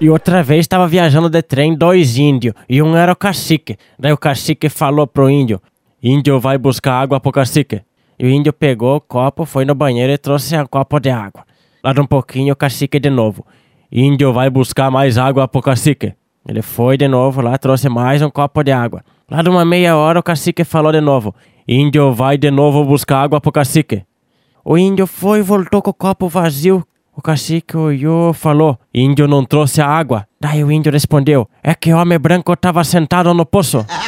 E outra vez tava viajando de trem 2 índios, e um era o cacique. Daí o cacique falou pro índio: índio vai buscar água pro cacique. E o índio pegou o copo, foi no banheiro e trouxe um copo de água. Lá de um pouquinho o cacique de novo: índio vai buscar mais água pro cacique. Ele foi de novo lá, trouxe mais um copo de água. Lá de uma meia hora o cacique falou de novo: índio vai de novo buscar água pro cacique. O índio foi e voltou com o copo vazio. O cacique olhou e falou: índio não trouxe a água. Daí o índio respondeu: é que o homem branco estava sentado no poço.